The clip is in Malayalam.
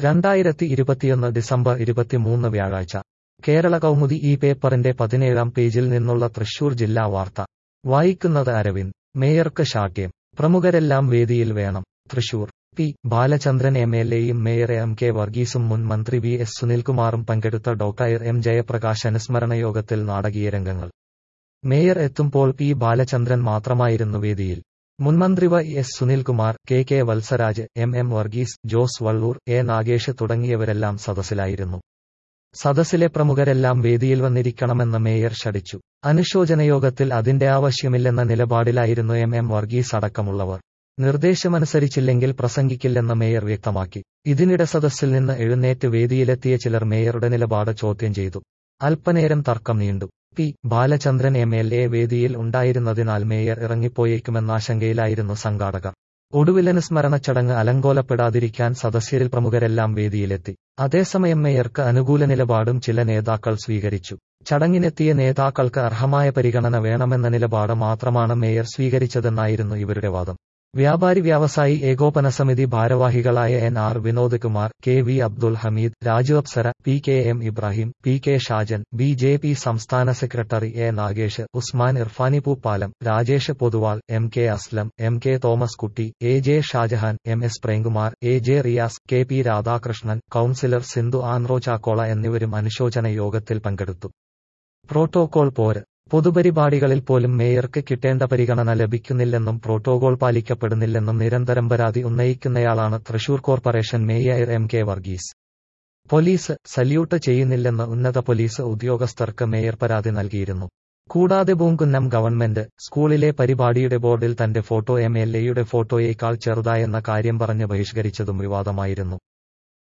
2021 ഡിസംബർ 23 വ്യാഴാഴ്ച കേരള കൗമുദി ഈ പേപ്പറിന്റെ 17-ാം പേജിൽ നിന്നുള്ള തൃശൂർ ജില്ലാ വാർത്ത വായിക്കുന്നത് അരവിന്ദ്. മേയർക്ക് ശാഠ്യം, പ്രമുഖരെല്ലാം വേദിയിൽ വേണം. തൃശൂർ പി. ബാലചന്ദ്രൻ എം.എൽ.എയും മേയർ എം.കെ. വർഗീസും മുൻ മന്ത്രി വി.എസ്. സുനിൽകുമാറും പങ്കെടുത്ത ഡോക്ടർ എം. ജയപ്രകാശ് അനുസ്മരണ യോഗത്തിൽ നാടകീയ രംഗങ്ങൾ. മേയർ എത്തുമ്പോൾ പി. ബാലചന്ദ്രൻ മാത്രമായിരുന്നു വേദിയിൽ. മുൻമന്ത്രി VS. Sunilkumar, K. Valsaraj, M. Varghese, Jose Valloor, A. Nagesh തുടങ്ങിയവരെല്ലാം സദസ്സിലായിരുന്നു. സദസ്സിലെ പ്രമുഖരെല്ലാം വേദിയിൽ വന്നിരിക്കണമെന്ന് മേയർ ശഠിച്ചു. അനുശോചനയോഗത്തിൽ അതിന്റെ ആവശ്യമില്ലെന്ന നിലപാടിലായിരുന്നു എം. വർഗീസ് അടക്കമുള്ളവർ. നിർദ്ദേശമനുസരിച്ചില്ലെങ്കിൽ പ്രസംഗിക്കില്ലെന്ന് മേയർ വ്യക്തമാക്കി. ഇതിനിടെ സദസ്സിൽ നിന്ന് എഴുന്നേറ്റ് വേദിയിലെത്തിയ ചിലർ മേയറുടെ നിലപാട് ചോദ്യം ചെയ്തു. അല്പനേരം തർക്കം നീണ്ടു. പി. ബാലചന്ദ്രൻ എം.എൽ.എ വേദിയിൽ ഉണ്ടായിരുന്നതിനാൽ മേയർ ഇറങ്ങിപ്പോയേക്കുമെന്ന ആശങ്കയിലായിരുന്നു സംഘാടകർ. ഒടുവിൽ അനുസ്മരണ ചടങ്ങ് അലങ്കോലപ്പെടാതിരിക്കാൻ സദസ്യരിൽ പ്രമുഖരെല്ലാം വേദിയിലെത്തി. അതേസമയം മേയർക്ക് അനുകൂല നിലപാടും ചില നേതാക്കൾ സ്വീകരിച്ചു. ചടങ്ങിനെത്തിയ നേതാക്കൾക്ക് അർഹമായ പരിഗണന വേണമെന്ന നിലപാട് മാത്രമാണ് മേയർ സ്വീകരിച്ചതെന്നായിരുന്നു ഇവരുടെ വാദം. വ്യാപാരി വ്യവസായി ഏകോപന സമിതി ഭാരവാഹികളായ NR. Vinod Kumar, KV. Abdul Hameed, Raju Apsara, PKM. Ibrahim, PK. Shajan, BJP. സംസ്ഥാന secretary A. Nagesh, Usman Irfani Poopalam, Rajesh Pothuval, MK. Aslam, MK. Thomas Kutty, AJ. Shajahan, MS. Premkumar, AJ. Riyas, KP. Radhakrishnan, councillor Sindhu Andro Chakkola എന്നിവരും അനുശോചന യോഗത്തിൽ പങ്കെടുത്തു. പ്രോട്ടോകോൾ പോര്. പൊതുപരിപാടികളിൽ പോലും മേയർക്ക് കിട്ടേണ്ട പരിഗണന ലഭിക്കുന്നില്ലെന്നും പ്രോട്ടോകോൾ പാലിക്കപ്പെടുന്നില്ലെന്നും നിരന്തരം പരാതി ഉന്നയിക്കുന്നയാളാണ് Thrissur corporation mayor MK. Varghese. Police salute ചെയ്യുന്നില്ലെന്ന് ഉന്നത പോലീസ് ഉദ്യോഗസ്ഥർക്ക് മേയർ പരാതി നൽകിയിരുന്നു. കൂടാതെ പൂങ്കുന്നം ഗവൺമെന്റ് സ്കൂളിലെ പരിപാടിയുടെ ബോർഡിൽ തന്റെ ഫോട്ടോ എം.എൽ.എയുടെ ഫോട്ടോയേക്കാൾ ചെറുതായെന്ന കാര്യം പറഞ്ഞ് ബഹിഷ്കരിച്ചതും വിവാദമായിരുന്നു.